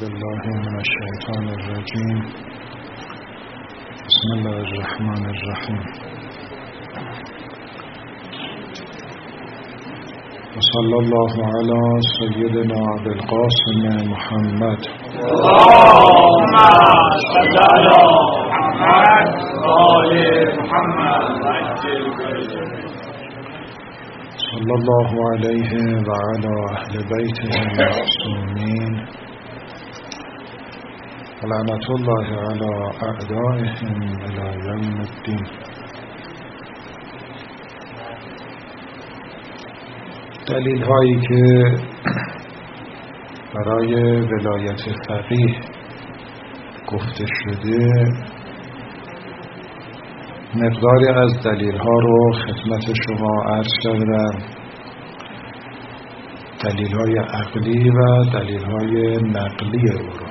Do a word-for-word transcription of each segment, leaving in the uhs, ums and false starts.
بالله من الشیطان الرجیم. بسم الله الرحمن الرحیم. وصلی الله علی سیدنا ابوالقاسم محمد. اللهم صل علی محمد و آل محمد. صلی الله علیه و علی اهل بیته المعصومین و لعنت الله علی اعدائهم الی یوم الدین. دلیل هایی که برای ولایت فقیه گفته شده، مقداری از دلیل ها رو خدمت شما عرض کردم. دلیل های عقلی و دلیل های نقلی او رو.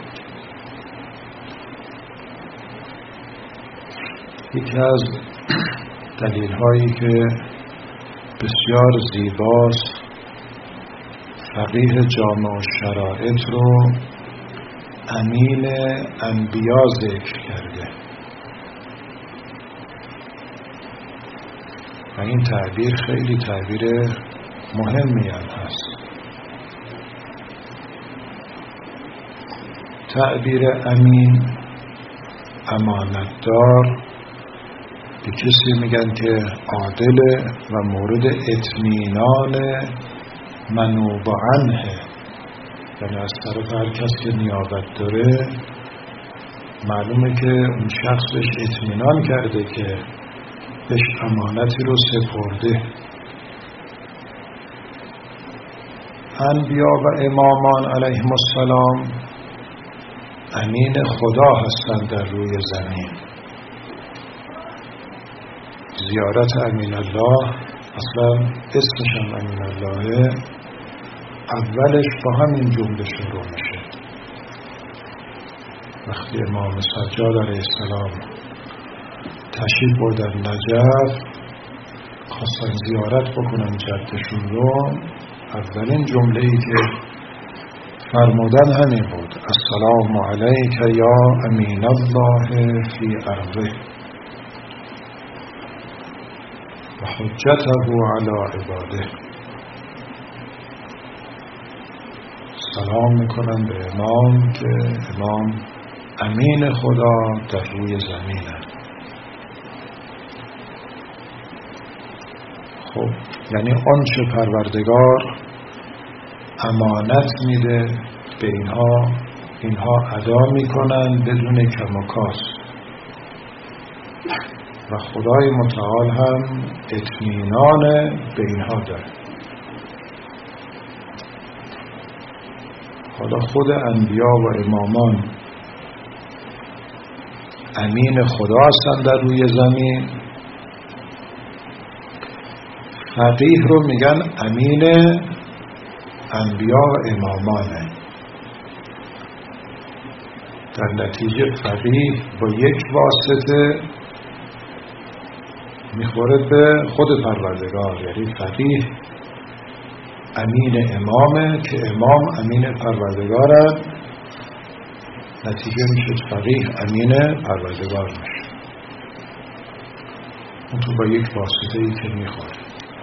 یکی از دلیل هایی که بسیار زیباست، فقیه جامع الشرائط رو امین انبیا ذکر کرده و این تعبیر خیلی تعبیر مهمی هم هست. تعبیر امین، امانتدار، به کسی میگن که عادله و مورد اطمینان منوب عنه، یعنی از طرف هر کس که نیابت داره معلومه که اون شخص بهش اطمینان کرده که بهش امانتی رو سپرده. انبیا و امامان علیهم السلام امین خدا هستند در روی زمین. زیارت امین الله، اصلا اسمش هم امین اللهه، اولش با همین جمله شروع میشه. وقتی امام سجاد علیه السلام تشریف بردن نجف، خواستن زیارت بکنن جدشون رو، اولین جمله ای که فرمودن همین بود: السلام علیک یا امین الله فی ارضه و حجته علی عباده. سلام میکنن به امام که امام امین خدا در روی زمینه. خب یعنی آنچه پروردگار امانت میده به اینها، اینها ادا میکنن بدون کم و کاست و خدای متعال هم اطمینان به اینها داره. حالا خود انبیا و امامان امین خدا هستن در روی زمین. فقیه رو میگن امین انبیا و امامانه. در نتیجه فقیه با یک واسطه میخوره به خود پروردگار، یعنی فقیه امین امامه که امام امین پروردگاره، نتیجه میشه فقیه امین پروردگار میشه. اون تو با یک واسطه ای که میخوره.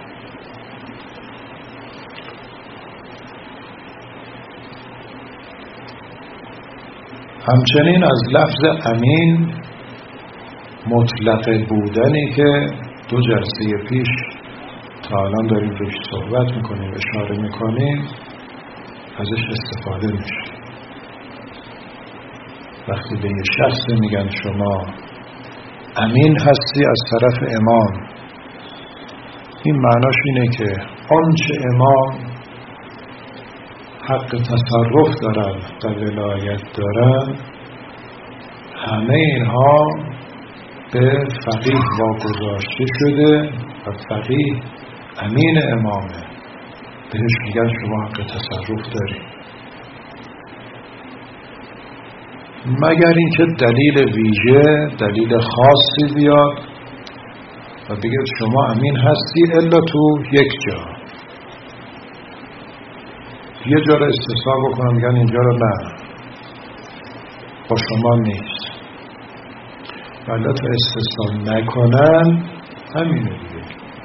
همچنین از لفظ امین مطلق بودنی که دو جلسه پیش تا الان داریم روش صحبت میکنیم، اشاره میکنیم، ازش استفاده میشه. وقتی به یه شخص میگن شما امین هستی از طرف امام، این معناش اینه که آنچه امام حق تصرف دارن و ولایت دارن، همه اینها به فقیه واگذاشته شده و فقیه امین امامه. بهش میگن شما حق تصرف داری، مگر اینکه دلیل ویژه، دلیل خاصی بیاد و بگید شما امین هستی الا تو یک جا. یه جا رو استثنا بکنم میگن اینجا رو نه، با شما نیست. ولی تا استثنا نکنن همینه دیگه.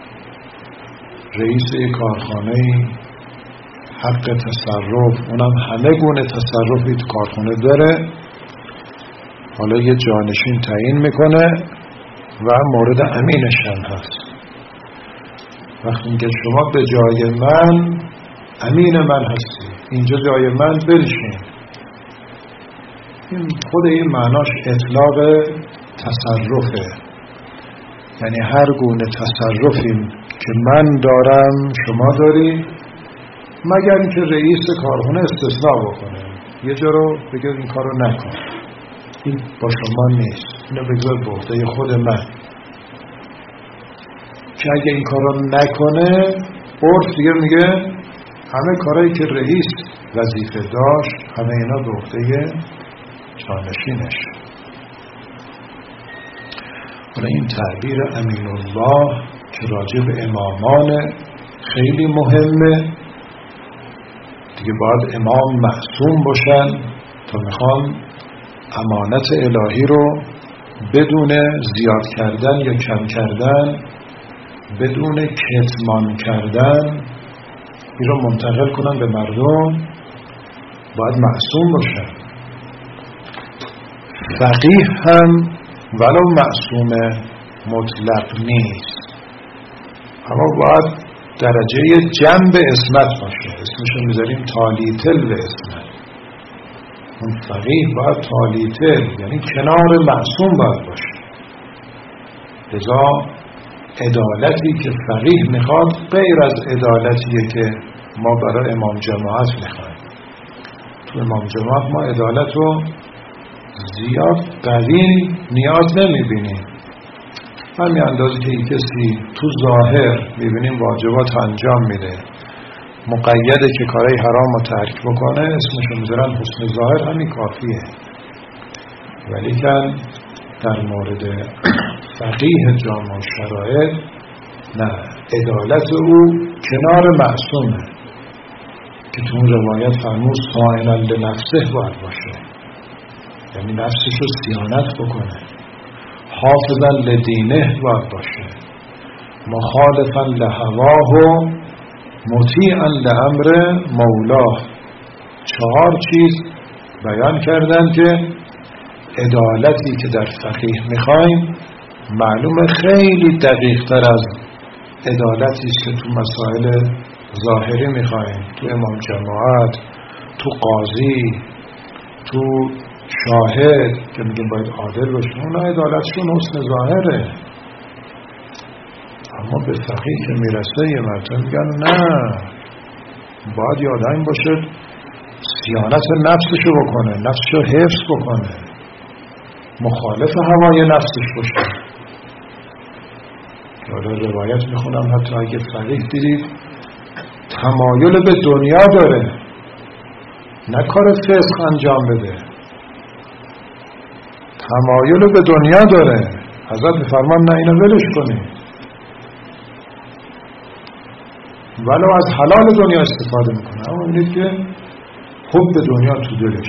رئیس یک کارخانه حق تصرف، اونم همه گونه تصرفی تو کارخانه داره، حالا یه جانشین تعیین میکنه و مورد امینش هم هست. وقتی میگه شما به جای من امین من هستی، اینجا جای من بنشین، این خود این معناش اطلاق تصرفه. یعنی هر گونه تصرفی که من دارم شما داری، مگر اینکه رئیس کارخانه استثناء بکنه، یه جا رو بگه این کار رو نکن، این با شما نیست، اینو بگذار به عهده خود من. که اگه این کار رو نکنه، عرف دیگه میگه همه کارهایی که رئیس وظیفه داشت همه اینا به عهده جانشینش. حالا این تعبیر امین الله که راجع به امامان خیلی مهمه دیگه. باید امام معصوم باشن تا میخوان امانت الهی رو بدون زیاد کردن یا کم کردن، بدون کتمان کردن این رو منتقل کنن به مردم. باید معصوم باشن. فقیه هم ولو معصوم مطلق نیست، اما باید درجه جنب اسمت باشه. اسمش رو میذاریم تالیتل به اسمت. اون فقیه باید تالیتل، یعنی کنار معصوم باید باشه. لذا عدالتی که فقیه میخواد غیر از عدالتیه که ما برای امام جماعت میخوایم. تو امام جماعت ما عدالت رو زیاد قوی نیاز نمیبینیم. همین اندازه که این کسی تو ظاهر میبینیم واجبات انجام میده، مقیده که کارهای حرام رو ترک بکنه، اسمش رو میذارن حسن ظاهر، همین کافیه. ولی که در مورد فقیه جامع شرایط نه، عدالت او کنار معصومه که تو اون روایت فرمود صائما لنفسه باید باشه، یعنی نفسش رو صیانت بکنه. حافظا لدینه باید باشه، مخالفا لهواه، مطیعا لامر مولاه. چهار چیز بیان کردن که عدالتی که در فقیه میخوایم معلومه خیلی دقیق تر از عدالتی که تو مسائل ظاهری میخوایم، تو امام جماعت، تو قاضی، تو شاهد که میگیم باید عادل باشه. اونا عدالتشون حسن ظاهره، اما به فقیه که میرسه یه مرتبه میگن نه، باید یادم باشه صیانت نفسشو بکنه، نفسشو حفظ بکنه، مخالف هوای نفسش باشه. که روایت میخونم حتی اگه فقیه دیدید تمایل به دنیا داره، نه کار فسق انجام بده، تمایل به دنیا داره، حضرت میفرمان نه اینو ولش کنید، ولو از حلال دنیا استفاده میکنه. اما میدید که حب دنیا تو دلش،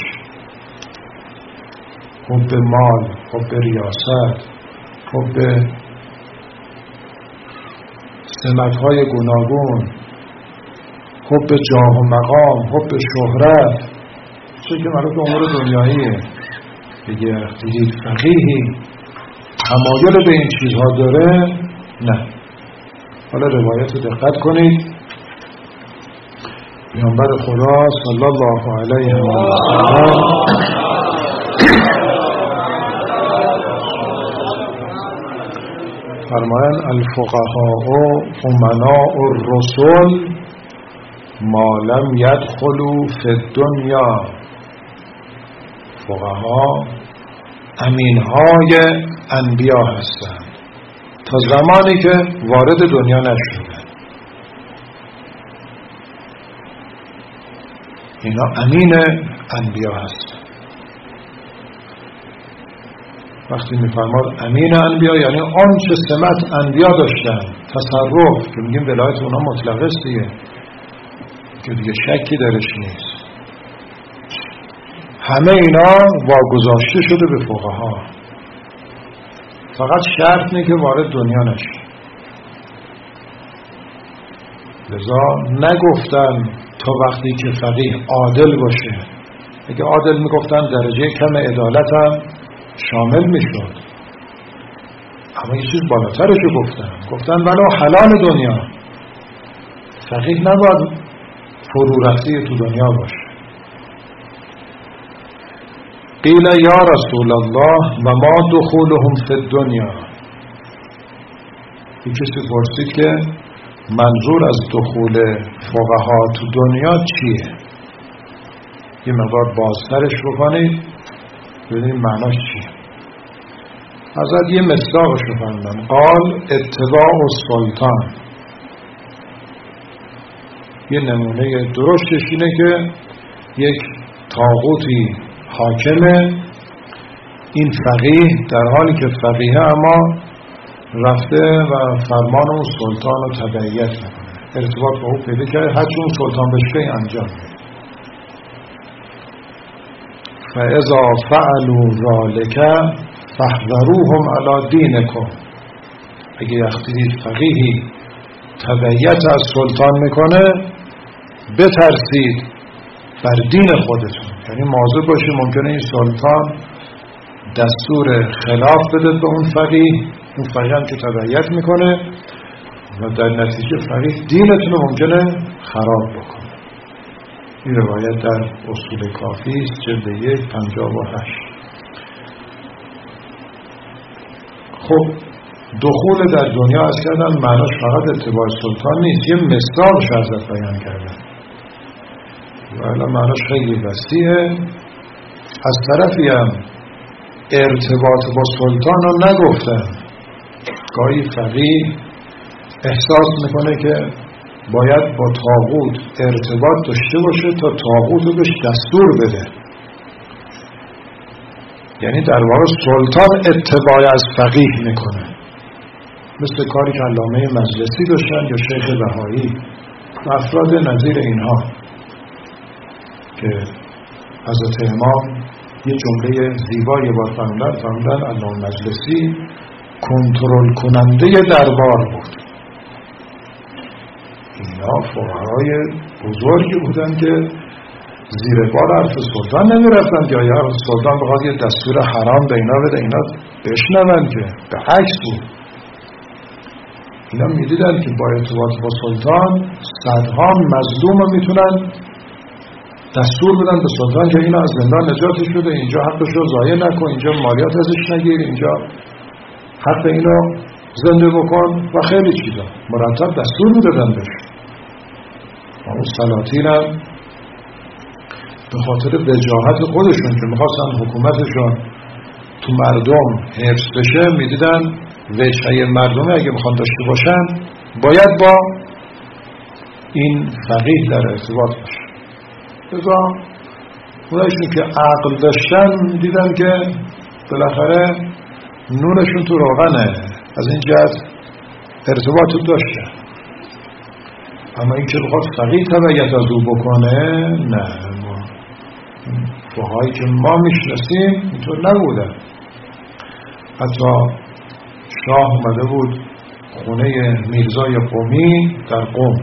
حب مال، حب ریاست، حب سمت‌های گوناگون، حب جاه و مقام، حب شهرت، چه که مربوط به امور دنیاییه. دیگه دیدید فقیهی تمایل به این چیزها داره، نه. حالا روایت رو دقت کنید. پیامبر خدا صلی الله علیه و سلم فرمایند الفقهاء امناء الرسل ما لم يدخلوا فی الدنیا. فقها امینهای انبیا هستند تا زمانی که وارد دنیا نشدن. اینا امین انبیا هستند. وقتی میفرماد امین انبیا یعنی آن چه سمت انبیا داشتن، تصرف که میگیم ولایت اونا مطلق است دیگه، که دیگه شکی درش نیست. همه اینا واگذاشته شده به فقها. فقط شرط اینه که وارد دنیا نشه. لذا نگفتن تا وقتی که فقیه عادل باشه. اگه عادل میگفتن درجه کم عدالت هم شامل میشد، اما یه چیز بالاترشو گفتن. گفتن ولو حلال دنیا، فقیه نباید فرو رفته تو دنیا باشه. قیل یا رسول الله و ما دخولهم فی الدنیا. این کسی پرسید که منظور از دخول فقها تو دنیا چیه؟ یه مقدار بازترش بکنید ببینید معناش چیه. ازت یه مصداقش رو فهمیدم. قال اتباع السلطان. یه نمونه درستش اینه که یک طاغوتی حاکمه، این فقیه در حالی که فقیه اما رفته و فرمان اون سلطان رو تبعیت میکنه، ارتباط با او پیدا کرده، هرچی اون سلطان بشه انجام میده. فاذا فعلوا ذلك فاحذروهم علی دینکم. اگه یقتدید فقیهی تبعیت از سلطان میکنه، بترسید بر دین خودتون. یعنی مواظب باشید ممکنه این سلطان دستور خلاف بده به اون فقیه، اون فقیه هم که تبعیت میکنه و در نتیجه فقیه دینتون رو ممکنه خراب بکنه. این روایت در اصول کافی است، جلد یک پنجاه و هشت. خب دخول در دنیا از کردن معناش فقط اتباع سلطان نیست، یه مصداق شرزت بیان کردن و الان معناش خیلی وسیعه. از طرفی هم ارتباط با سلطان رو نگفتن. گاهی فقیه احساس میکنه که باید با طاغوت ارتباط داشته باشه تا طاغوت رو بهش دستور بده، یعنی در واقع سلطان اتباع از فقیه میکنه، مثل کاری که علامه مجلسی داشتن یا شیخ بهایی و افراد نظیر اینها که حضرت امام یه جمله زیبایی با فرمودن فرمودن علامه مجلسی کنترل کننده دربار بود. اینا فقهای بزرگی بودن که زیر بار حرف سلطان نمی رفتن که یا سلطان بخواد یه دستور حرام به اینا بده اینا بشنون، که به عکس بود. اینا می دیدن که با ارتباط با سلطان صدها مظلوم میتونن دستور بدن به سلطان که اینا از زندان نجاتش بده، اینجا حقش رو ضایع نکن، اینجا مالیات ازش نگیر، اینجا حق اینو زنده بکن و خیلی چیزا مرتب دستور میدادن بهش. اون سلاطین هم به خاطر وجاهت خودشون که میخواستن حکومتشون تو مردم حفظ بشه، میدیدن وجهه مردم اگه میخوان داشته باشن باید با این فقیه در ارتباط باشه. لذا اونایشون که عقل داشتن دیدن که بالاخره نونشون تو روغنه، از این جهت ارتباط داشتن. اما این که بخواد فقیه تبعیت از او بکنه، نه، ما فقهایی که ما میشناسیم اینطور نبودن. حتی شاه اومده بود خونه میرزای قمی در قم،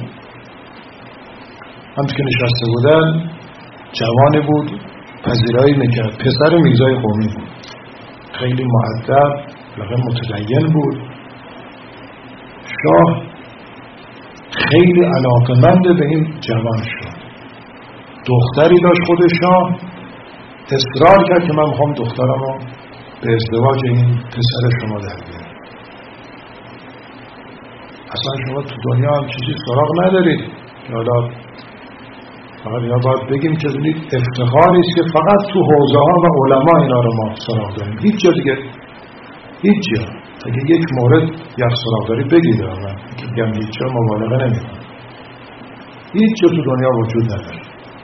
همچه که نشسته بودن جوانی بود پذیرایی میکرد، پسر میرزای قمی بود، خیلی مؤدب لقد متدین بود. شاه خیلی علاقمند به این جوان شد. دختری داشت خود شاه، اصرار کرد که من میخوام دخترمو به ازدواج این پسر شما در بیارم. اصلا شما تو دنیا هم چیزی سراغ ندارید که حالا فقط اینا باید بگیم که ببینید افتخاری است که فقط تو حوزه ها و علما اینا رو ما سراغ داریم، هیچ جا دیگه هیچ جا. اگه یک مورد یک سراغ داری بگید، من که بگم هیچ جا مبالغه نمیکنم، هیچ جا تو دنیا وجود نداره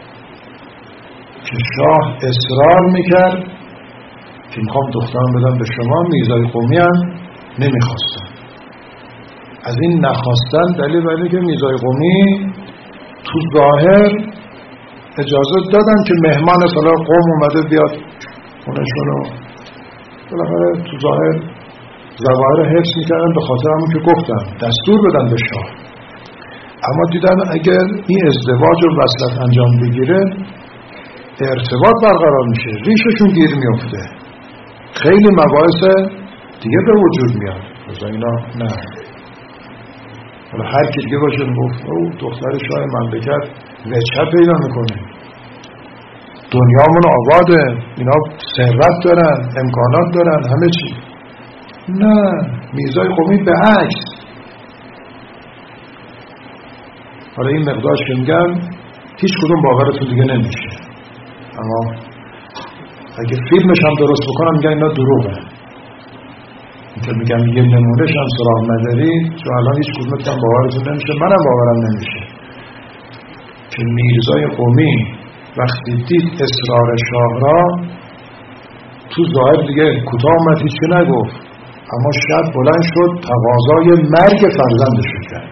که شاه اصرار میکرد که میخوام دخترم بدم به شما. میرزای قمی هم نمیخواستن. از این نخواستن دلیل بر اینه که میرزای قمی تو ظاهر اجازه دادن که مهمان سالا قوم اومده بیاد خونشونو، بالاخره تو ظاهر ظواهر حفظ میکردن به خاطر همون که گفتم دستور بدن به شاه. اما دیدن اگر این ازدواج و وصلت انجام بگیره ارتباط برقرار میشه، ریششون گیر میفته، خیلی مباحث دیگه به وجود میاد. از اینا نه، حالا هر کی دیگه باشه گفت او دختر شاه مملکت وجه پیدا میکنه، دنیامون آباده، اینا ثروت دارن، امکانات دارن، همه چی. نه، میرزای قمی به عکس. حالا این مقدارش که میگم هیچ کدوم باورتون دیگه نمیشه، اما اگه فیلمش هم درست بکنم میگن اینا دروغه. اینکه میگم یه نمونهش هم سراغ مداری، چون الان هیچ کدومتون باورتون نمیشه، منم باورم نمیشه که میرزای قمی وقتی دید اصرار شاه را، تو ظاهر دیگه کوتاه اومد، هیچی نگفت، اما شب بلند شد تقاضای مرگ فرزندش کرد.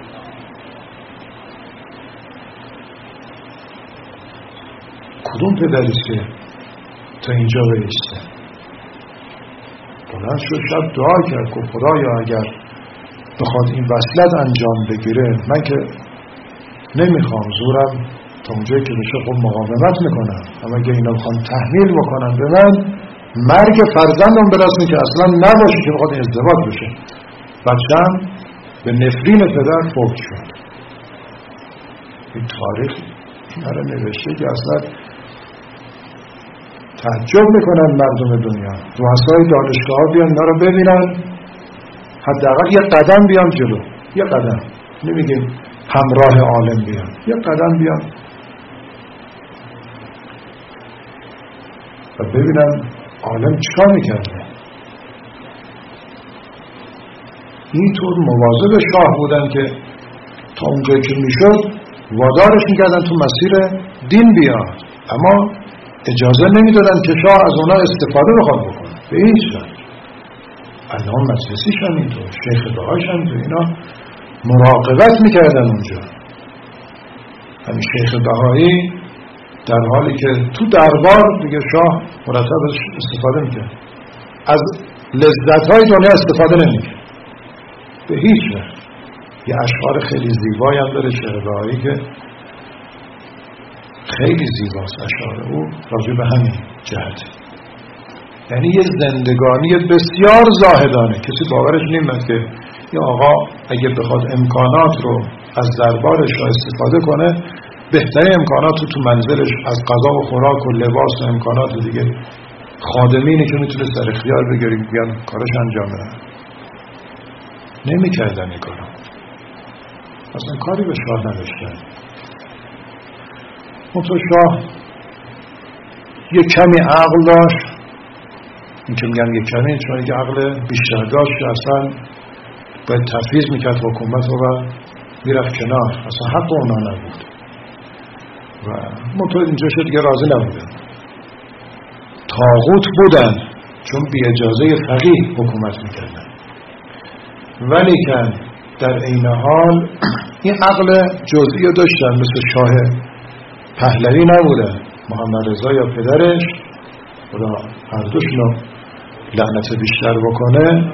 کدوم پدریست که تا اینجا بایسته؟ بلند شد شب دعا کرد، گفت خدایا اگر بخواد این وصلت انجام بگیره، من که نمیخوام زورم تا اونجایی که بشه خب مقاومت میکنم، اما اگه اینا بخوام تحمیل بکنم به من، مرگ فرزندم برسونه که اصلا نباشه که بخواد ازدواج بشه. بچه‌م به نفرین پدر فوت شد. این تاریخ اینا رو نوشته که اصلا تعجب میکنن مردم دنیا، رؤسای دانشگاه ها بیان اینا رو ببینن، حداقل یه قدم بیان جلو، یه قدم، نمیگیم همراه عالم بیان، یه قدم بیان و ببینن عالم چیکار میکرده. اینطور مواظب شاه بودن که تا اونجایی که میشد وادارش میکردن تو مسیر دین بیاد، اما اجازه نمیدادن که شاه از اونا استفاده بخواد بکنه به هیچ وجه. الان مجلسیش هم اینطور، شیخ بهاش هم اینطور، اینا مراقبت میکردن اونجا. همین شیخ بهایی در حالی که تو دربار دیگه شاه مرتب استفاده میکرد، از لذت‌های دنیا استفاده نمیکرد به هیچ وجه. یه اشعار خیلی زیبایی هم داره شیخ بهایی که خیلی زیباست اشعار او راجع به همین جهت، یعنی یه زندگانی بسیار زاهدانه. کسی باورش نمیاد که یه آقا اگه بخواد امکانات رو از دربارش رو استفاده کنه، بهترین امکانات رو تو منزلش از غذا و خوراک و لباس و امکانات رو دیگه خادمینی که میتونه سر اختیار بگیری بیان کارش انجام بدن، نمی‌کردن این کارو، اصلا کاری به شاه نداشتن. منطقه شاه یه کمی عقل داشت، این که میگن یه کمی چون یه عقل بیشتر داشت که اصلا باید تفویض میکرد حکومت رو و میرفت کنار، اصلا حق اونا نبود و منطقه اینجا شد دیگه راضی نبودن، طاغوت بودن چون بی اجازه فقیه حکومت میکردن. ولی که در این حال این عقل جزئی داشتن، مثل شاه پهلوی نبودن، محمد رضا یا پدرش، خدا هر دوشونو لعنت بیشتر بکنه،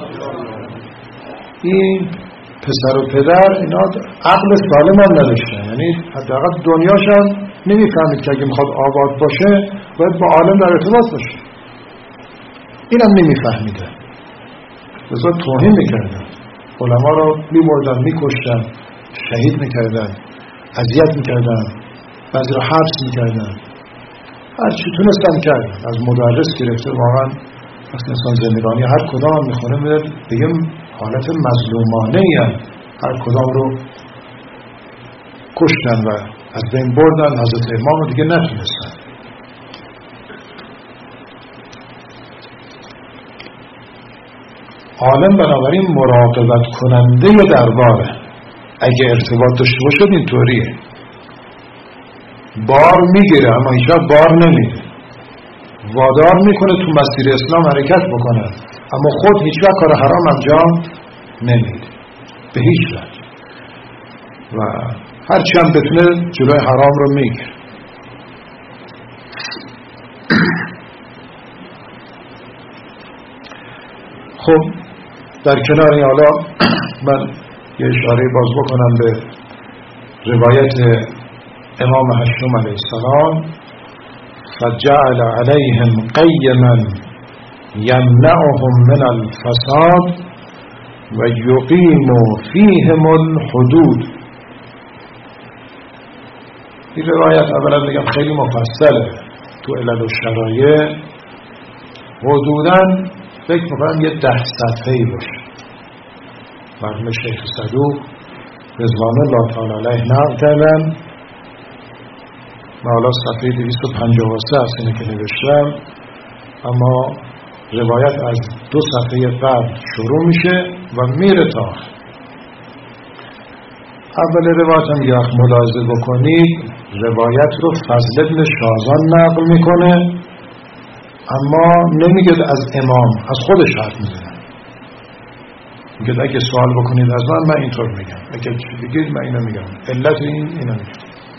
این پسر و پدر اینا عقل سالم هم نداشتن، یعنی حداقل دنیاشم نمیفهمید که اگه میخواد آباد باشه باید با عالم در ارتباط باشه، اینم نمیفهمیده، لذا توهین میکردن، علما رو میبردن میکشتن، شهید میکردن، اذیت میکردن، بعضی رو حبس میکردن، هر چی تونستن کردن، از مدرس گرفته. واقعا اصلا انسان زندگانی هر کدام هم میخونه میده بگم حالت مظلومانه ای هم، هر کدام رو کشتن و از بین بردن. حضرت امام رو دیگه نتونستن. عالم بنابراین مراقبت کننده درباره، اگه ارتباط داشته باشد اینطوریه، بار میگیره اما هیچ وقت بار نمیده، وادار میکنه تو مسیر اسلام حرکت بکنه اما خود هیچ وقت کار حرام انجام نمیده به هیچ وجه، و هرچی هم بتونه جلوی حرام رو میگیره. خب در کنار این حالا من یه اشاره باز بکنم به روایت امام هشتم علیه السلام فجعل علیهم قیما یمنعهم من الفساد و یقیم فیهم الحدود. این روایت اولا بگم خیلی مفصله تو علل و شرایع، حدوداً فکر میکنم یه ده صفحه‌ای باشه. مرحوم شیخ صدوق رضوان الله تعالی علیه نقل کردن. من حالا صفحه دویست و پنجاه و سه هست اینه که نوشتم، اما روایت از دو صفحه قبل شروع میشه و میره تا اول روایت هم یک ملاحظه بکنید روایت رو فضل ابن شازان نقل میکنه، اما نمیگه از امام، از خودش حرف میزنه. میگه اگه سوال بکنید از من من اینطور میگم، اگه چی بگید من اینو میگم، علت این اینو میگم.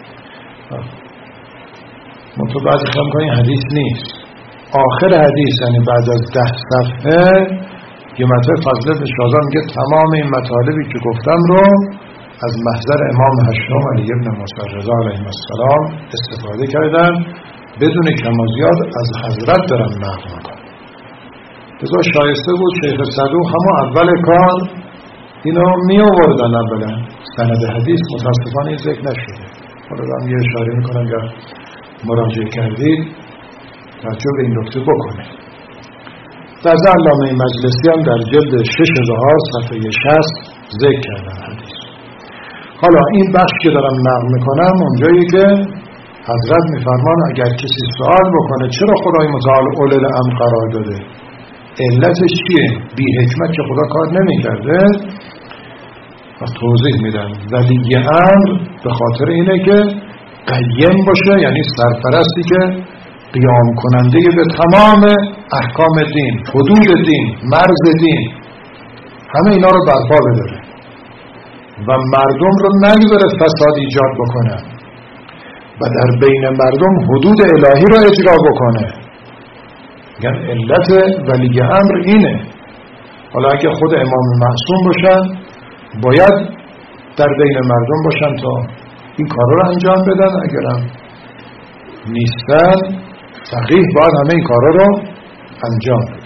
منطقه بعضی خواهم کنید حدیث نیست. آخر حدیث یعنی بعد از ده صفحه یه مطلب فضل ابن شازان میگه تمام این مطالبی که گفتم رو از محضر امام هشتم علی ابن موسی رضا علیه السلام استفاده کردن، بدون کم و زیاد از حضرت دارن نقل میکنن. لذا شایسته بود شیخ صدوق همون اول کار اینو می آوردن. اولا سند حدیث متاسفانه این ذکر نشده. حالا هم یه اشاره میکنم یا مراجعه کردید توجه به این نکته بکنید. در علامه مجلسی هم در جلد شش هزار صفحه شصت ذکر کردن حدیث. حالا این بخش که دارم نقل میکنم اونجایی که حضرت میفرمان اگر کسی سوال بکنه چرا خدای متعال اولل الامر قرار داده، علتش چیه، بی حکمت که خدا کار نمیکرده، و توضیح میدن ولی امر به خاطر اینه که قیم باشه، یعنی سرپرستی که قیام کننده به تمام احکام دین، حدود دین، مرز دین، همه اینا رو برپا بداره و مردم رو نگذاره فساد ایجاد بکنه و در بین مردم حدود الهی رو اجرا بکنه. یعنی علت ولی امر اینه. حالا اگه خود امام معصوم باشن باید در بین مردم باشن تا این کار رو انجام بدن، اگرم نیستن فقیه باید همه این کارا رو انجام بده.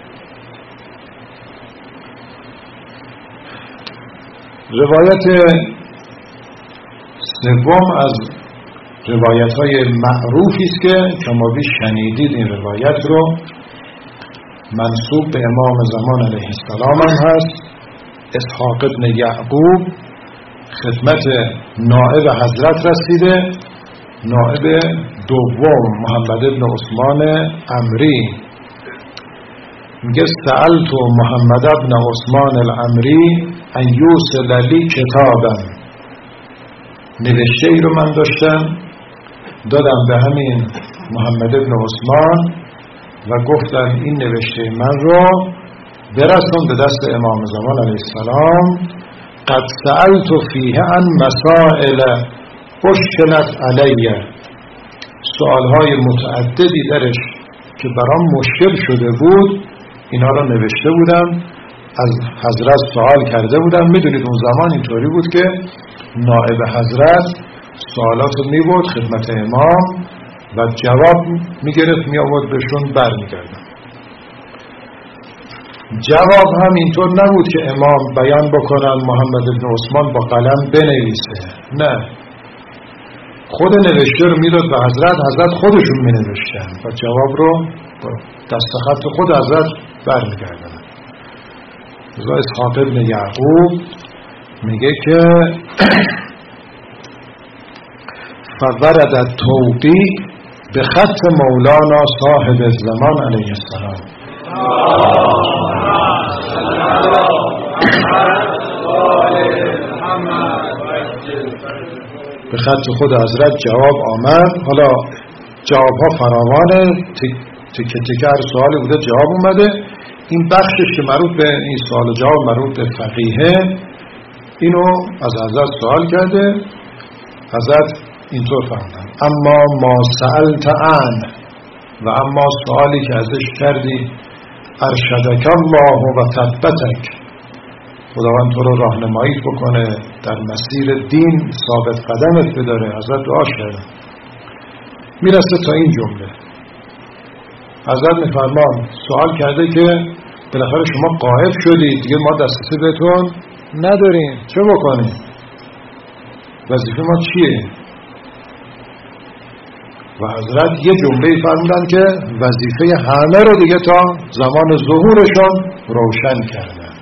روایت سوم از روایت های معروفی است که شما بی شنیدید. این روایت رو منسوب به امام زمان علیه السلام هم هست. اسحاق ابن یعقوب خدمت نائب حضرت رسیده. نائب دوم محمد ابن عثمان عمری میگه سألت محمد ابن عثمان العمری ان یوصل لی کتابا، نوشته ای رو من داشتم دادم به همین محمد ابن عثمان و گفتم این نوشته من رو برسون به دست امام زمان علیه السلام. قد سألت فیه عن مسائل اشکلت علیه، سوالهای متعددی درش که برام مشکل شده بود اینا رو نوشته بودم، از حضرت سوال کرده بودم. میدونید اون زمان اینطوری بود که نائب حضرت سوالات رو میبرد خدمت امام و جواب میگرفت میآورد بهشون برمیگردن. جواب هم اینطور نبود که امام بیان بکنن محمد ابن عثمان با قلم بنویسه، نه، خود نوشته رو میداد به حضرت، حضرت خودشون می نوشتن و جواب رو دست خط خود حضرت برمیگردن. رضا اسحاق ابن یعقوب میگه که فورد التوقیع به خط مولانا صاحب الزمان علیه السلام. به خط خود حضرت جواب آمد. حالا جواب ها فراوانه، تکه تکه هر سوالی بوده جواب اومده. این بخشش که مربوط به این سوال و جواب مربوط به فقیه، اینو از حضرت سوال کرده. حضرت اینطور فرمودن اما ما سألت عن، و اما سوالی که ازش کردی ارشدک الله و ثبتک، خداوند تو رو راهنمایی بکنه در مسیر دین ثابت قدمت بداره. حضرت دعا کردن. میرسه تا این جمله، حضرت میفرمان سوال کرده که بالاخره شما غائب شدید دیگه، ما دسترسی بهتون نداریم، چه بکنیم؟ وظیفه ما چیه؟ و حضرت یه جمله فرمودن که وظیفه همه رو دیگه تا زمان ظهورشون روشن کردن.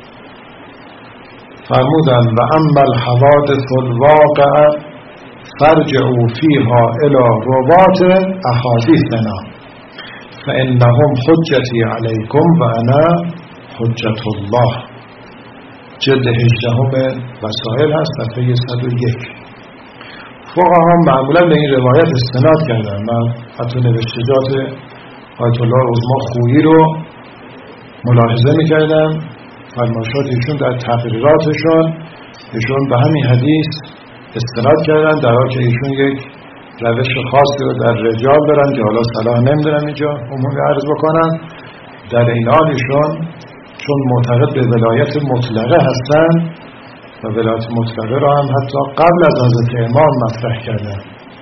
فرمودن و اما الحوادث الواقعه فرجعوا فیها الی روات احادیثنا فانهم حجتی علیکم و انا حجت الله. جلد هجدهم وسائل هست، صفحه صد و یک. فقها معمولا به این روایت استناد کردن. من حتی نوشتجات آیت الله عظما خویی رو ملاحظه میکردم، فرمایشات ایشون در تقریراتشون ایشون به همین حدیث استناد کردن، در حالی که ایشون یک روش خاصی رو در رجال دارن که حالا صلاح نمیدونم اینجا عمومی عرض بکنن. در این حال ایشون چون معتقد به ولایت مطلقه هستن و ولایت مطلقه را هم حتی قبل از حضرت امام مطرح کردن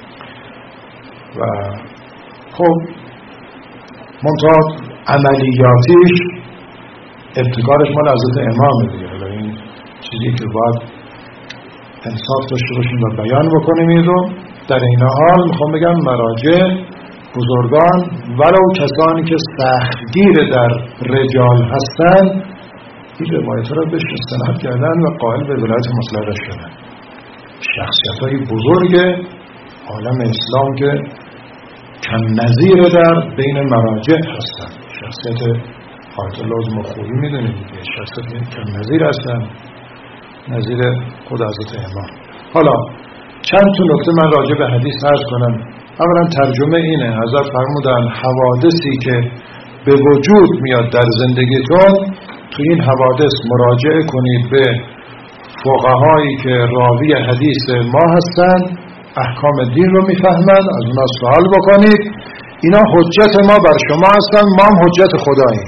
و خب منتها عملیاتیش ابتکارش مال حضرت امام دیگه. حالا این چیزی که باید انصاف داشته باشیم و بیان بکنیم این رو. در این حال میخوام بگم مراجع بزرگان ولو کسانی که سختگیر در رجال هستن این روایت را بهش استناد کردن و قائل به ولایت مطلقه شدن. شخصیت های بزرگ عالم اسلام که کم نظیر در بین مراجع هستن. شخصیت آیت الله عظما خویی میدونید که شخصیت کم نظیر هستن، نظیر خود حضرت امام. حالا چند تا نکته من راجع به حدیث عرض کنم. اولا ترجمه اینه، حضرت فرمودن حوادثی که به وجود میاد در زندگیتون، تو این حوادث مراجعه کنید به فقهایی که راوی حدیث ما هستن، احکام دین رو میفهمن، از اونا سوال بکنید. اینا حجت ما بر شما هستن، ما هم حجت خداییم.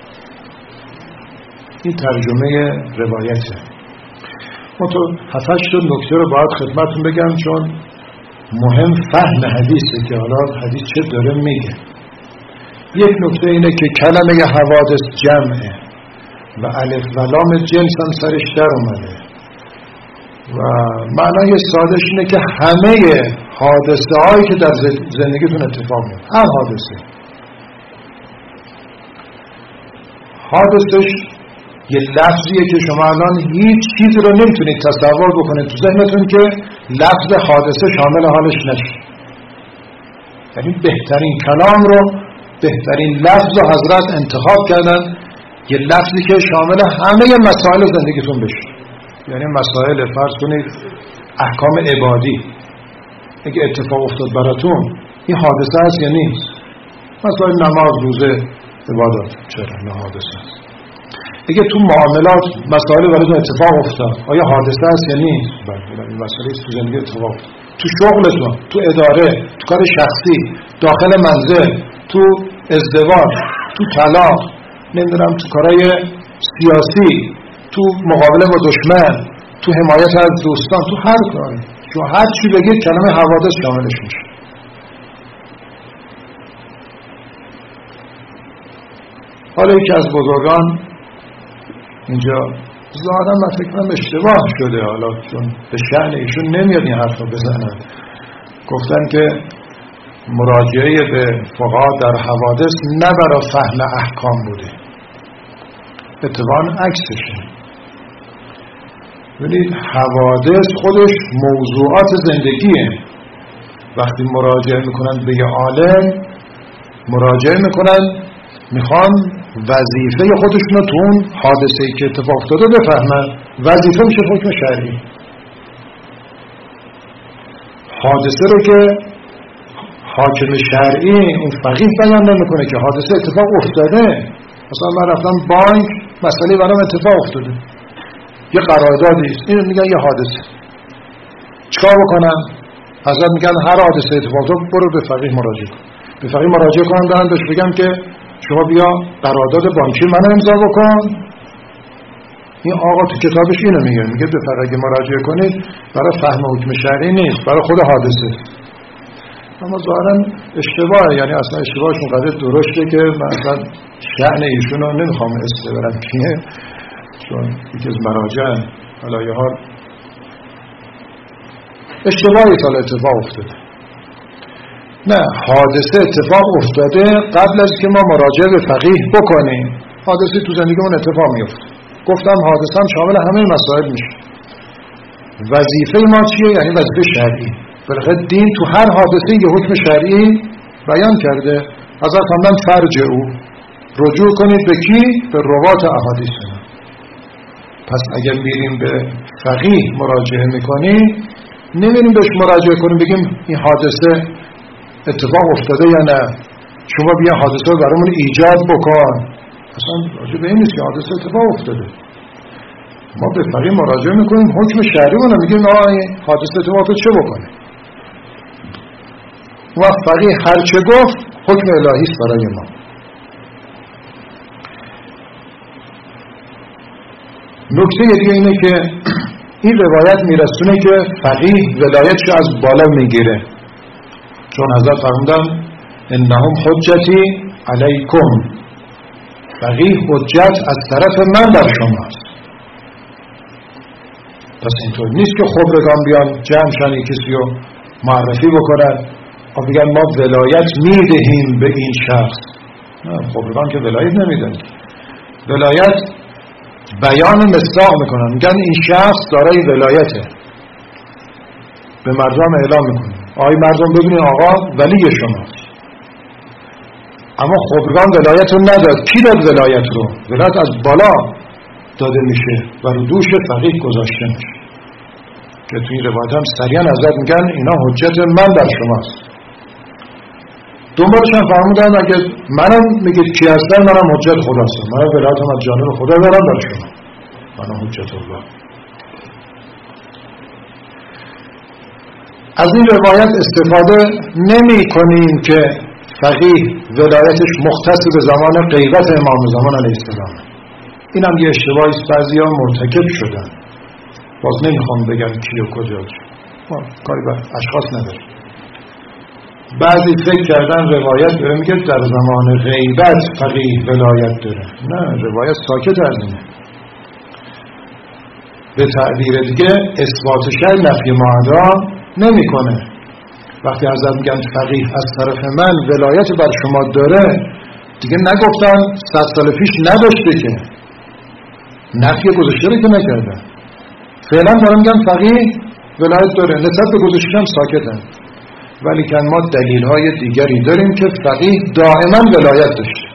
این ترجمه روایته. ما تو هفتش تا نکته رو باید خدمتون بگم چون مهم فهم حدیثه که حالا حدیث چه داره میگه. یک نکته اینه که کلمه حوادث جمعه و الف و لام جنس هم سرش در اومده و معنای سادهش اینه که همه حادثه هایی که در زندگیتون اتفاق میفته، هر حادثه حادثش یه لفظیه که شما الان هیچ چیزی رو نمیتونید تصور بکنید تو ذهنتون که لفظ حادثه شامل حالش نشه. یعنی بهترین کلام رو، بهترین لفظ رو حضرت انتخاب کردن، یه لفظی که شامل همه مسائل زندگیتون بشه. یعنی مسائل فرض کنید احکام عبادی، اگه اتفاق افتاد براتون این حادثه هست یا نیست؟ مسائل نماز، روزه، عبادات، چرا نه حادثه هست؟ اگه تو معاملات مسائل براتون اتفاق افتاد آیا حادثه هست یا نیست؟ بله، این مسئله تو زندگی اتفاق افتاد. تو شغلتون، تو اداره، تو کار شخصی، داخل منزل، تو ازدواج، تو طلاق، نمیدونم تو کارهای سیاسی، تو مقابله با دشمن، تو حمایت از دوستان، تو هر کاری شما هر چی بگید کلمه حوادث شاملش میشه. حالا یکی از بزرگان اینجا ظاهرا من فکر کنم اشتباه شده، حالا چون به شأن ایشون نمیاد این حرف رو بزنن، گفتن که مراجعه به فقها در حوادث نه برای فهم احکام بوده، اتفاقاً عکسشه. ببینید حوادث خودش موضوعات زندگیه. وقتی مراجعه میکنن به یه عالم، مراجعه میکنن میخوان وظیفه خودشون رو تو اون حادثه‌ای که اتفاق افتاده بفهمن. وظیفه میشه حکم شرعی. حادثه رو که حاکم شرعی اون فقیه بیان نمیکنه که حادثه اتفاق افتاده. مثلا من رفتم بانک، مسئله برام اتفاق افتاده، یه قراردادی است، اینو میگن یه حادثه. چیکار بکنم؟ حضرت میگن هر حادثه اتفاق افتاد برو به فقیه مراجعه کن. به فقیه مراجعه کنم دارن بهش بگم که شما بیا قرارداد بانکی منو امضا بکن. این آقا تو کتابش اینو میگه، میگه به فقط اگه مراجعه کنید برای فهم حکم شرعی نیست، برای خود حادثه. اما ظاهرا اشتباهه، یعنی اصلا اشتباهشون قدر درسته که من اصلا شأن ایشون رو نمیخوام استبرم کیه، چون یکی از مراجع حالا یه حال اشتباهی سال اتفاق افتاده. نه، حادثه اتفاق افتاده قبل از که ما مراجعه به فقیه بکنیم. حادثه تو زندگیمون اتفاق میفته. گفتم حادثه هم شامل همه مسائل میشه. وظیفه ما چیه؟ یعنی وظیفه شرعی. بالاخره دین تو هر حادثه یه حکم شرعی بیان کرده. حضرت فرمودن فرج او، رجوع کنید به کی؟ به روات احادیث. پس اگر میریم به فقیه مراجعه میکنیم، نمیریم بهش مراجعه کنیم بگیم این حادثه اتفاق افتاده یا نه، شما بیا حادثه رو برامون ایجاد بکن. اصلا راجع به این نیست که حادثه اتفاق افتاده. ما به فقیه مراجعه میکنیم، حکم شرعی رو میگیم آه این حادثه اتفاق افتاده چه بکنه. و فقیه هر چه گفت حکم الهی است برای ما. نکته دیگه اینه که این روایت میرسونه که فقیه ولایتش از بالا میگیره، چون حضرت فرمودن انهم حجتی علیکم، فقیه حجت از طرف من بر شماست. پس اینطور نیست که خبرگان بیان جمع شن کسی رو معرفی بکنن و بگن ما ولایت میدهیم به این شخص. نه، خبرگان که ولایت نمیدن. ولایت بیان مصداق میکنن، میگن این شخص دارای ولایته، به مردم اعلام میکنن آقای مردم ببینید آقا ولی شماست. اما خبرگان ولایت رو نداد. کی داد ولایت رو؟ ولایت از بالا داده میشه و رو دوش فقیه گذاشته میشه که توی روایت هم سریعا حضرت میگن اینا حجت من بر شماست. دنبالش هم فرمودن اگه منم میگید کی هستن، منم حجت خدا هستم، منم ولایتم از جانب خدا دارم بر شما، منم حجت الله. از این روایت استفاده نمی کنیم که فقیه ولایتش مختص به زمان غیبت امام زمان علیه السلام. این هم یه اشتباهی است، بعضیا مرتکب شدن. باز نمیخوام بگم کی و کجا، ما کاری به اشخاص نداره. بعضی فکر کردن روایت داره میگه در زمان غیبت فقیه ولایت داره. نه، روایت ساکت از اینه. به تعبیر دیگه اثبات شرع نفی معدا نمیکنه. وقتی حضرت میگن فقیه از طرف من ولایت بر شما داره، دیگه نگفتن صد سال پیش نداشته که، نفی گذاشته رو که نکردن. فعلا دارم میگن فقیه ولایت داره، نسبت به گذاشته هم ساکتن. ولی که ما دلیل های دیگری داریم که فقیه دائما ولایت داشته.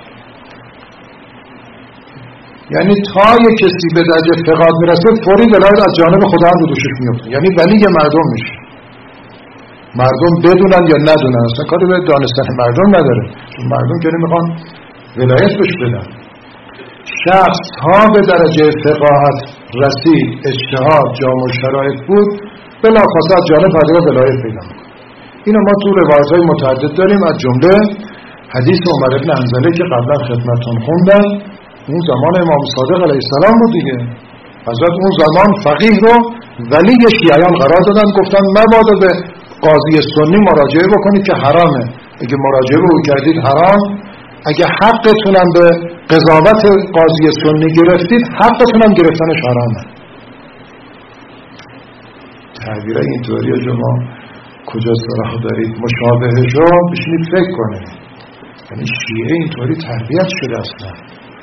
یعنی تا یک کسی به درجه فقاهت میرسه فوری ولایت از جانب خدا هم رو دوشش میفته، یعنی ولی یه مردم میشه. مردم بدونن یا ندونن اصلا کاری به دانستن مردم نداره، چون مردم که نمیخوان ولایت بهش بدن. شخص ها به درجه فقاهت رسید، اجتهاد جامع شرایط بود، بلافاصله از جانب خدا ولایت پیدا میکنه. اینو ما تو روایت‌های متعدد داریم، از جمله حدیث عمر ابن حنظله که قبلا خدمتتون خوندم، اون زمان امام صادق علیه السلام بود دیگه. حضرت اون زمان فقیه رو ولی شیعیان قرار دادن، گفتن مبادا به قاضی سنی مراجعه بکنید که حرامه، اگه مراجعه رو کردید حرام، اگه حقتون هم به قضاوت قاضی سنی گرفتید حقتون هم گرفتنش حرامه. تعبیرای اینطوریه شما کجا صلاح دارید مشابهش رو بشینید فکر کنید. یعنی شیعه اینطوری تربیت شده اصلا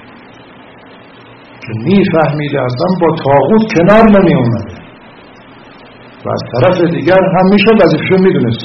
که میفهمیده اصلا با طاغوت کنار نمی اومده و از طرف دیگر هم میشه وظیفه‌شو میدونست.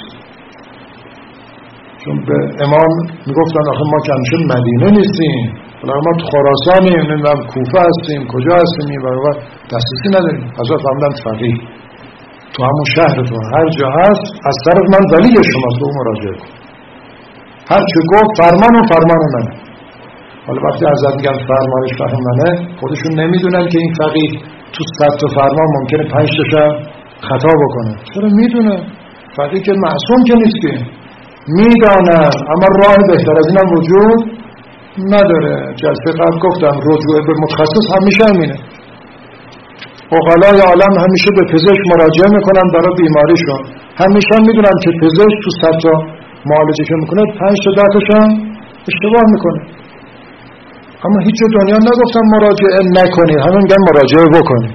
چون به امام میگفتن آخه ما که همیشه مدینه نیستیم، ولی ما تو خراسانیم، نمیدونم کوفه هستیم، کجا هستیم، برای دسترسی نداریم. حضرت فرمودن فقیه تو همون شهرتون هر جا هست از طرف من ولی شماست، به اون مراجعه کن. هر چه گفت فرمان و فرمان منه. حالا وقتی حضرت میگن فرمانش فرمان منه، خودشون نمیدونن که این فقیه تو صد تا فرمان ممکنه پنج تاشو خطا بکنه. چرا میدونه؟ فقیه که معصوم که نیست که، میدانن، اما راه بهتر از اینم وجود نداره. جلسه قبل گفتم رجوع به متخصص همیشه همینه. عقلای عالم همیشه به پزشک مراجعه میکنن برای بیماریشون. همیشه میدونن که پزشک تو صد تا معالجه که میکنه پنج تا ده تاشون اشتباه میکنه. اما هیچ جا دنیا نگفتن مراجعه نکنید، همه میگن مراجعه بکنید.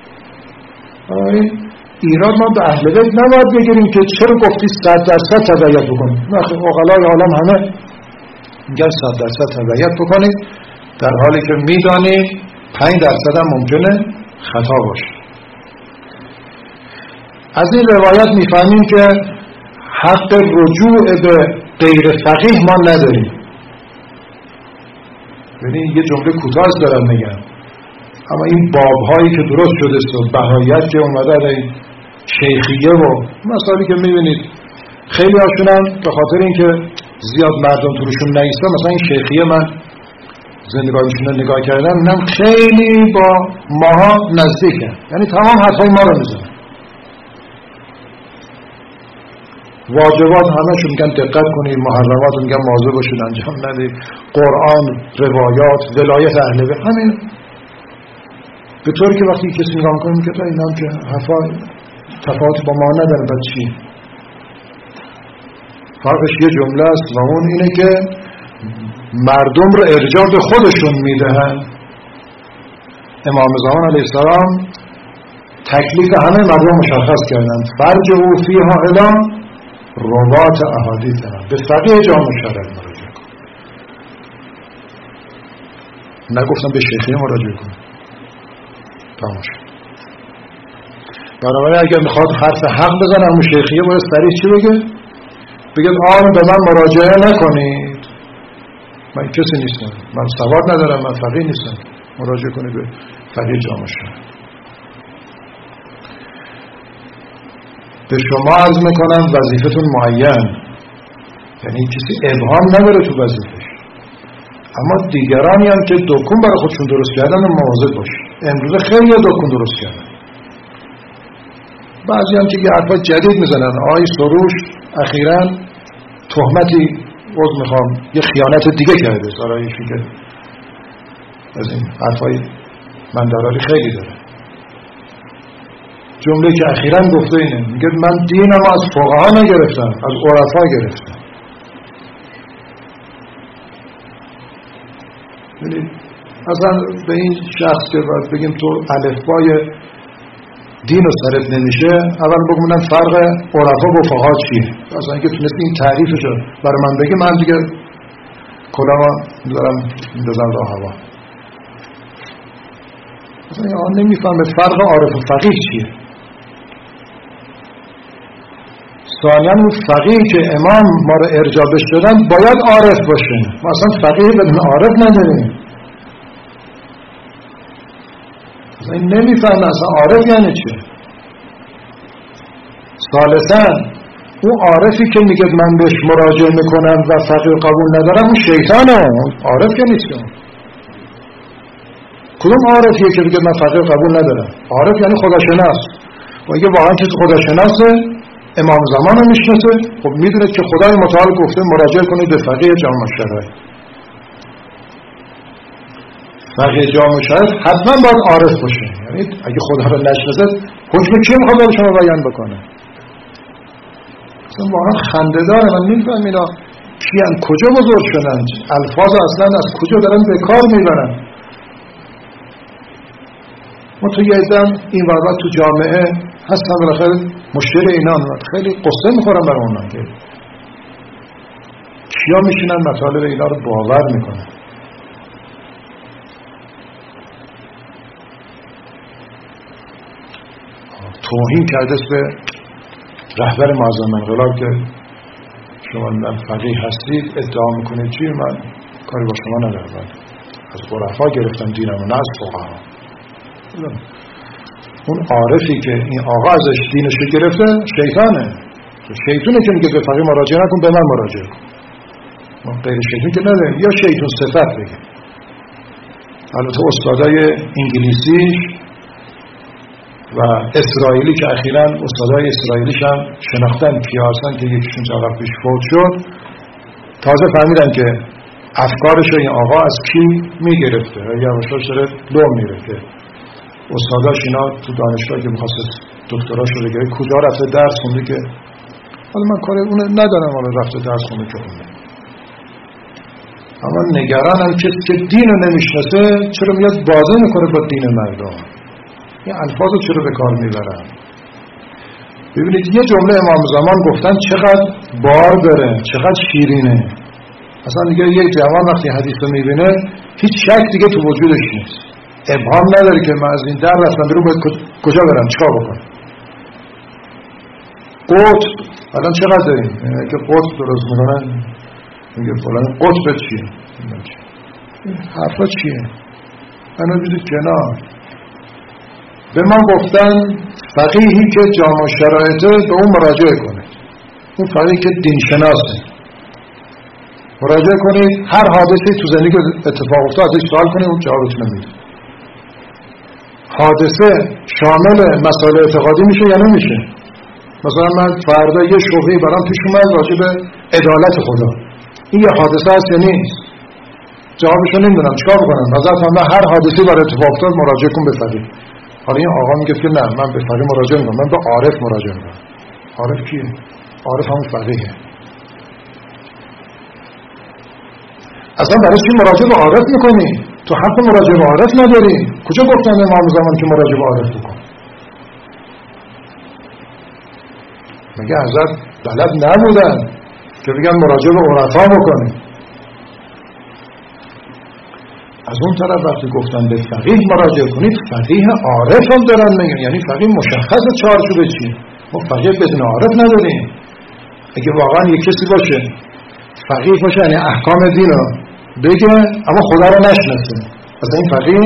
ایراد ما به اهل بیت نباید بگیریم که چرا گفتی صد درصد تبعیت بکنید. نه، عقلای عالم همه میگن صد درصد تبعیت بکنید، در حالی که میدانید پنج درصد هم ممکنه خطا باشه. از این روایت میفهمیم که حق رجوع به غیر فقیه ما نداریم. ببینید یه جمله کوتاه دارم میگم، اما این بابهایی که درست شده است، بهایت که اومده، شیخیه و مسائلی که میبینید خیلی هاشونم به خاطر اینکه زیاد مردم توشون نیسته، مثلا این شیخیه من زندگانیشون رو نگاه کردم، اینم خیلی با ماها نزدیکه، یعنی تمام حرفای ما رو میزنن. واجبات همه‌شون میگن دقت کنید، محرمات میگن مواظب باشید انجام ندید، قرآن، روایات، ولایت اهل بیت، همین. به طوری که وقتی کسی نگاه میکنه میگه تا اینا که حرفا تفاوت با ما نداره، بعد چی؟ فرقش یه جمله است و اون اینه که مردم رو ارجاع به خودشون میدهن. امام زمان علیه السلام تکلیف همه مردم مشخص کردن، فرج او فیها اعلام روات احادیث هم به فقیه جامع شرعی مراجعه کن. نگفتم به شیخی مراجعه کن. تماش برای اگر میخواد حرف حق بزنه همون شیخیه باید سریع چی بگه؟ بگه آن به من مراجعه نکنید، من کسی نیستم، من سواد ندارم، من فقیه نیستم، مراجعه کنید به فقیه جامع شرعی. به شما عرض میکنم وظیفتون معین، یعنی کسی ابهام نداره تو وظیفش، اما دیگرانی هم که دکون برای خودشون درست کردن مواظب باش. امروز خیلی دکون درست کردن، بعضی هم که یه حرفا جدید میزنن. آقای سروش اخیراً تهمتی عذر میخوام یه خیانت دیگه کرده، سارایشی که از این حرفای من دراری خیلی داره. جمله که اخیراً گفته اینه، میگه من دینم از فقها نگرفتم، از عرفا گرفتم. یعنی اصلا به این شخص که باید بگیم تو الفبای دین و سرت نمیشه، اول بگم فرق عرفا با فقها چیه. اصلا اینکه تونست این تعریفشو برای من بگه، من دیگه کلامو میذارم میذارم راه هوا. اصلا این نمیفهمه فرق عارف و فقیه چیه. ثانیاً اون فقیه که امام ما رو ارجاع بهش دادن باید عارف باشه. ما اصلا فقیه بدون عارف نداریم. اصلا این نمیفهمه اصلا عارف یعنی چه. ثالثاً اون عارفی که میگه من بهش مراجعه میکنم و فقیه قبول ندارم، اون شیطانه. عارف که نیست. کدوم عارفیه که میگه من فقیه قبول ندارم؟ عارف یعنی خداشناس. و اگه واقعا کسی خداشناسه، امام زمان رو میشناسه، خب میدونه که خدای متعال گفته مراجعه کنید به فقیه جامع شرعی. فقیه جامع شرعی حتما باید عارف باشه. یعنی اگه خدا رو نشناسه حکم کی میخواد برای شما بیان بکنه؟ اصلا واقعا خنده داره. من نمیفهم اینا کیان، کجا بزرگ شدن، الفاظ اصلا از کجا دارن به کار میبرن. ما تو یه دم این وقت تو جامعه هستم، بالاخره مشتری اینا خیلی قصه میخورم برای اونا که کیا میشینن مطالب اینا رو باور میکنن. توهین کرده به رهبر معظم انقلاب که شما فقیه هستید، ادعا میکنید چی؟ من کاری با شما ندارم، از عرفا گرفتم دینم و نه از فقها. اون عارفی که این آقا ازش دینشو گرفته شیطانه. شیطونه که میگه به فقیه مراجعه نکن، به من مراجعه کن. ما غیر شیطون که نداریم. یا شیطون صفت بگه. البته استادای انگلیسیش و اسرائیلی که اخیراً استادای اسرائیلیش هم شناختن کیا هستن که یکیشون چند وقت پیش فوت شد، تازه فهمیدن که افکارش رو این آقا از کی میگرفته و یواشاش داره لو میره که استاداش اینا تو دانشگاه که میخواست دکتراش رو بگیره کجا رفته درس خونده که حالا من کار اون ندارم، حالا رفته درس خونده که خونده. اما نگرانم کسی که دین رو نمیشناسه چرا میاد بازی میکنه با دین مردم، این الفاظ رو چرا به کار میبرن. ببینید یه جمله امام زمان گفتن چقدر بار داره، چقدر شیرینه. اصلا دیگه یک جوان وقتی حدیث رو میبینه هیچ شک دیگه تو وجودش نیست، ابهام نداره که من از این در رفتم برو باید کجا برم چیکار بکنم. قطب الان چقدر داریم که قطب درست میکنن، میگه فلان قطب چیه، حرفا چیه، منو بیدید کنار. به من گفتن فقیهی که جامع شرایطه به اون مراجعه کنه، اون فقیهی که دین شناسه مراجعه کنید، هر حادثی تو زندگی اتفاق افتاد ازش سوال کنید اون جوابتون میده. حادثه شامل مسائل اعتقادی میشه یا نمیشه؟ مثلا من فردا یه شبهه‌ای برام پیش اومد راجع به عدالت خدا، این یه حادثه است یا نیست؟ جوابشو نمیدونم چیکار بکنم؟ نظر من هر حادثی برای اتفاق افتاد مراجعه کن به فقیه. حالا این آقا میگه که نه من به فقیه مراجعه نمیکنم، من به عارف مراجعه میکنم. عارف کیه؟ عارف همون فقیه. اصلا برای چی مراجعه به عارف میکنی؟ تو حق مراجعه به عارف نداری. کجا گفتن امام زمان که مراجعه به عارف بکن؟ مگه حضرت بلد نبودن که بگن مراجعه به عرفا بکنی؟ از اون طرف وقتی گفتن به فقیه مراجعه کنید، فقیه عارف هم دارن میگن، یعنی فقیه مشخص چارچوبه چیه. ما فقیه بدون عارف نداریم. اگه واقعا یک کسی باشه فقیه باشه یعنی احکام دین رو بگه اما خدا رو نشناسه، اصلا این فقیه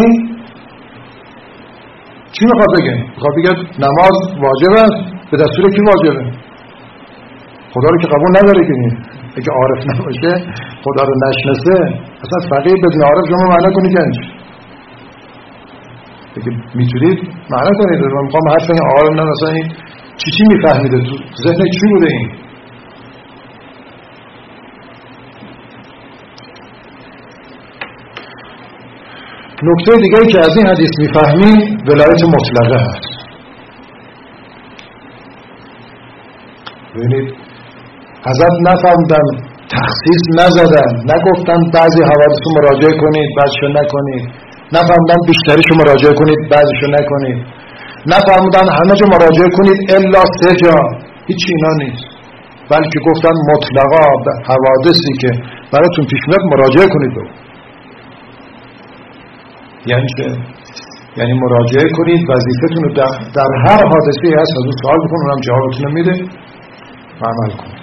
چی میخواد بگه؟ میخواد بگه نماز واجب است، به دستور کی واجبه؟ خدا رو که قبول نداره که این اگه عارف نباشه خدا رو نشناسه، اصلا فقیه بدون عارف شما معنی کنید که انش اگه میتونید معنی کنید. من میخوام حرف این عالم نه مثلا این چی چی میفهمیده، تو ذهن چی بوده این؟ نکته دیگه که از این حدیث میفهمیم ولایت مطلقه هست. ببینید حضرت نفهمدن تخصیص نزدن، نگفتن بعضی حوادث رو مراجعه کنید بعضیشو نکنید، نفهمدن بیشتریشو مراجعه کنید بعضیشو نکنید، نفهمدن همه جا مراجعه کنید الا سه جا، هیچ اینا نیست، بلکه گفتن مطلقا به حوادثی که براتون پیش میاد مراجعه کنید. دو یعنی چه؟ یعنی مراجعه کنید، وظیفتون رو در, در هر حادثه‌ای هست از اون سوال بکنید، اونم جوابتون رو میده و عمل کنید.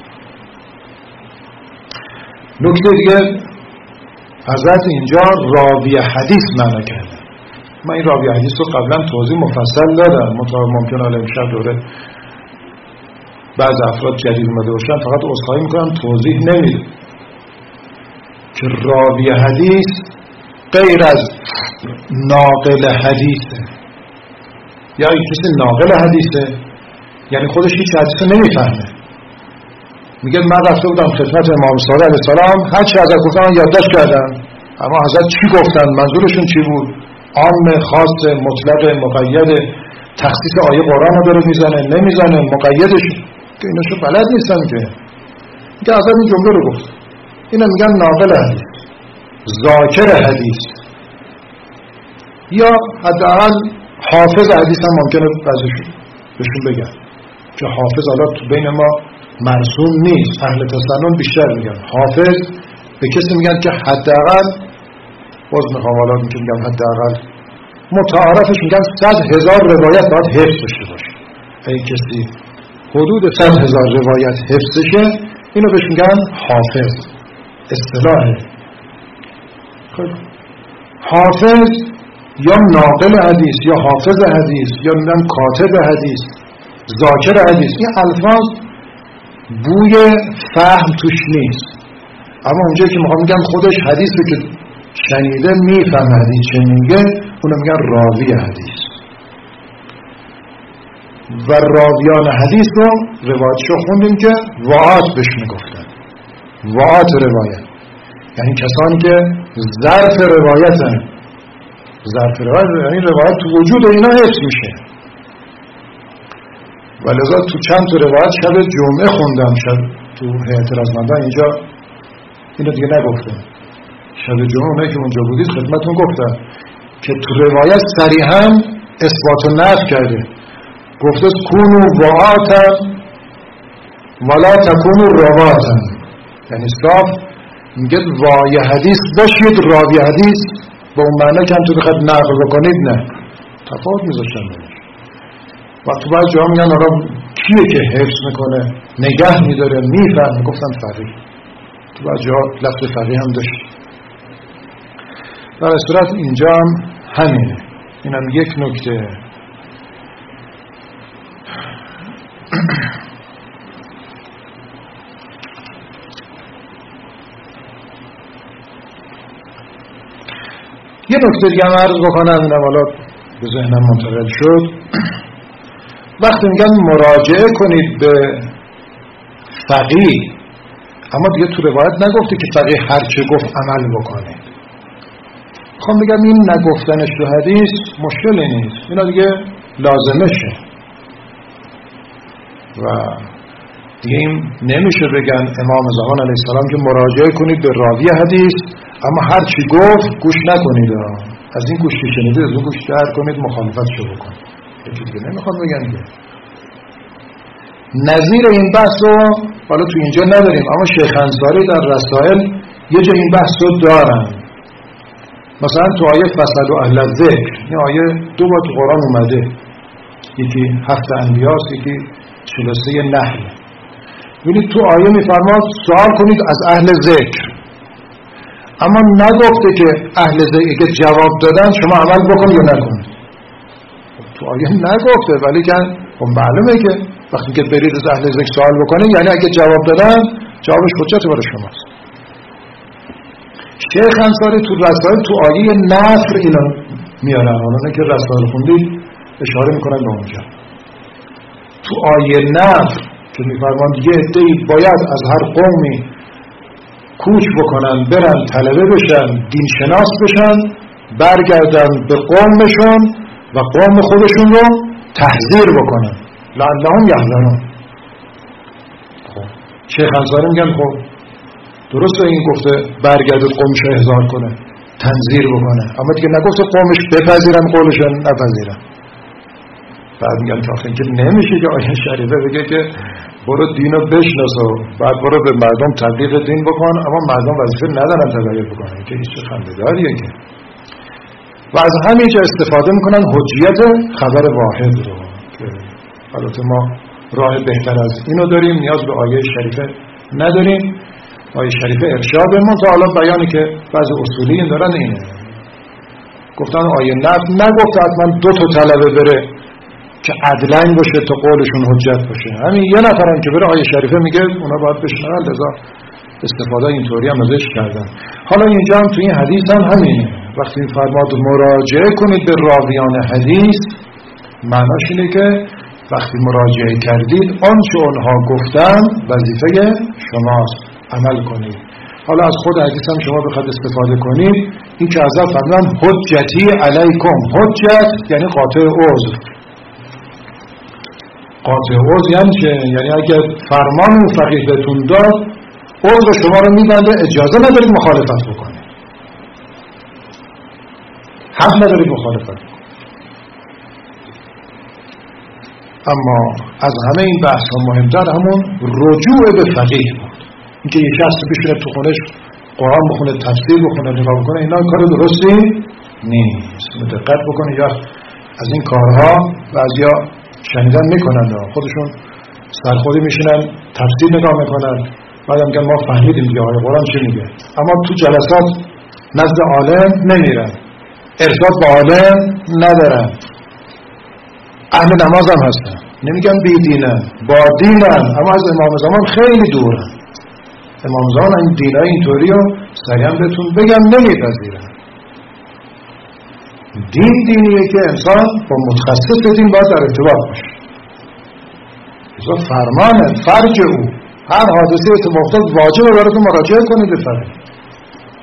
نکته دیگه حضرت اینجا راوی حدیث معنی کرده. من این راوی حدیث رو قبلا توضیح مفصل دادم، ممکن حالا امشب دوره بعض افراد جدید اومده باشن، فقط عذرخواهی میکنم توضیح نمیدم که راوی حدیث غیر از ناقل حدیثه. یا این کسی ناقل حدیثه یعنی خودش هیچ حدیث نمیفهمه، میگه من رفته بودم خدمت امام صادق علیه السلام، هر چی حضرت گفتن یادداشت کردم، اما حضرت چی گفتن، منظورشون چی بود، عام، خاص، مطلق، مقید، تخصیص آیه قرآن رو داره میزنه نمیزنه، مقیدش که ایناشو بلد نیستن که میگه حضرت این جمله رو گفت. اینا میگن ناقل حدیث، ذاکر حدیث، یا حداقل حافظ حدیث هم ممکنه بعضیشون بهشون بگن که حافظ حالا تو بین ما مرسوم نیست، اهل تسنن بیشتر میگن حافظ، به کسی میگن که حداقل باز میخوام حالا میگم حداقل متعارفش میگن صد هزار روایت باید حفظ داشته باشه. این کسی حدود صد هزار روایت حفظشه اینو بهش میگن حافظ، اصطلاحه. حافظ یا ناقل حدیث یا حافظ حدیث یا میگن کاتب حدیث، ذاکر حدیث، این الفاظ بوی فهم توش نیست، اما اونجایی که میخوام میگم خودش حدیث رو که شنیده میفهم حدیث چه میگه اونو میگن راوی حدیث. و راویان حدیث رو روایتشو خوندیم که وعات بهش میگفتن، وعات روایت، یعنی کسانی که ظرف روایتن. ظرف روایت یعنی روایت تو وجود اینا حفظ میشه. ولذا تو چند تا روایت شب جمعه خوندم، شب تو هیئت رزمندان اینجا اینو دیگه نگفتم. شب جمعه اونایی که اونجا بودید خدمتتون گفتم که تو روایت صریحاً اثبات و نفی کرده. گفته کونو وعاتن ولا تکونو رواتن، یعنی صاف میگه وای حدیث باشید، راوی حدیث با اون معنی که هم تو بخواید نقل بکنید نه. تفاوت میذاشتن بهش. و تو بعض جاها میگن آقا کیه که حفظ میکنه، نگه میداره، میفهم. گفتم فقیه. تو بعض جاها لفظ فقیه هم داشت. در صورت اینجا هم همینه. اینم یک نکته. یه نکته دیگه هم عرض بکنم، اینم حالا به ذهنم منتقل شد. وقتی میگن مراجعه کنید به فقیه، اما دیگه تو روایت نگفته که فقیه هر چه گفت عمل بکنه. میخوام بگم این نگفتنش تو حدیث مشکلی نیست، اینا دیگه لازمشه و دیگه این نمیشه بگن امام زمان علیه السلام که مراجعه کنید به راوی حدیث اما هر چی گفت گوش نکنید، از این گوش که شنیدید از اون گوش در کنید، مخالفت شو بکنید. یکی دیگه نمیخواد بگن که نظیر این بحث رو حالا تو اینجا نداریم، اما شیخ انصاری در رسائل یه جا این بحث رو دارن. مثلا تو آیه فصل و اهل الذکر، این آیه دو بار تو قرآن اومده، یکی هفت انبیاست، یکی چهل و سه نحل. ببینید تو آیه میفرماد سوال کنید از اهل ذکر، اما نگفته که اهل ذکر که جواب دادن شما عمل بکن یا نکن. تو آیه نگفته، ولی که خب معلومه که وقتی که برید از اهل ذکر سوال بکنید یعنی اگه جواب دادن جوابش حجت برای شماست. شیخ انصاری تو رسائل تو آیه نصر اینا میارن، اونایی که رسائل خوندید اشاره میکنن به اونجا. تو آیه نصر که میفرماند یه عده‌ای باید از هر قومی کوچ بکنن، برن طلبه بشن، دین شناس بشن، برگردن به قومشون و قوم خودشون رو تحذیر بکنن لعلهم یحذرون. خب شیخ انصاری میگن خب درسته این گفته برگردد قومش رو احضار کنه، تنذیر بکنه، اما دیگه نگفته قومش بپذیرن قولشون نپذیرن. بعد میگن که آخه اینکه نمیشه که آیه شریفه بگه که برو دینو بشناس و بعد برو به مردم تبلیغ دین بکن، اما مردم وظیفه ندارن تبلیغ بکنن، که هیچ خنده‌داریه که. و از همین جا استفاده میکنن حجیت خبر واحد رو که البته ما راه بهتر از اینو داریم، نیاز به آیه شریفه نداریم. آیه شریفه ارشاد من تا حالا بیانی که بعضی اصولیین دارن اینه، گفتن آیه نفت نگفت حتما دو تا طلبه بره که عدلن باشه تا قولشون حجت باشه، همین یه نفرن که بره آیه شریفه میگه اونا باید بشنون، لذا استفاده اینطوری هم ازش کردن. حالا اینجا هم تو این حدیث هم همینه، وقتی این فرماد مراجعه کنید به راویان حدیث، معناش اینه که وقتی مراجعه کردید آنچه اونها گفتن وظیفه شماست، عمل کنید. حالا از خود حدیث هم شما بخواد استفاده کنید، این که ازا فرمان حجتی علیکم، حجت یعنی قاطع عذر. قاطع عذر یعنی چه؟ یعنی اگر فرمان اون فقیه بهتون داد عذر شما رو میبنده، اجازه ندارید مخالفت بکنید، حق ندارید مخالفت بکنید. اما از همه این بحث ها مهمتر همون رجوع به فقیه بود، اینکه یک شخص بشونه تو خونش قرآن بخونه، تفسیر بخونه، نگاه بکنه، اینا کار درستی نیست. دقت بکنه، یا از این کارها بعضیا شنیدن میکنن، خودشون سرخودی میشینن تفسیر نگاه میکنن، بعدم میگن ما فهمیدیم دیگه آیه قرآن چی میگه، اما تو جلسات نزد عالم نمیرن، ارشاد با عالم ندارن. اهل نماز هم هستن، نمیگن بی دینن، با دینن، اما از امام زمان خیلی دورن. امام زمان این دینای اینطوری رو سریعا بهتون بگم نمیپذیرن. دین دینیه که انسان با متخصص دین باید در ارتباط باشه. ازا فرمانه، فرج او، هر حادثه اتفاق افتاد واجبه براتون مراجعه کنید به فقیه.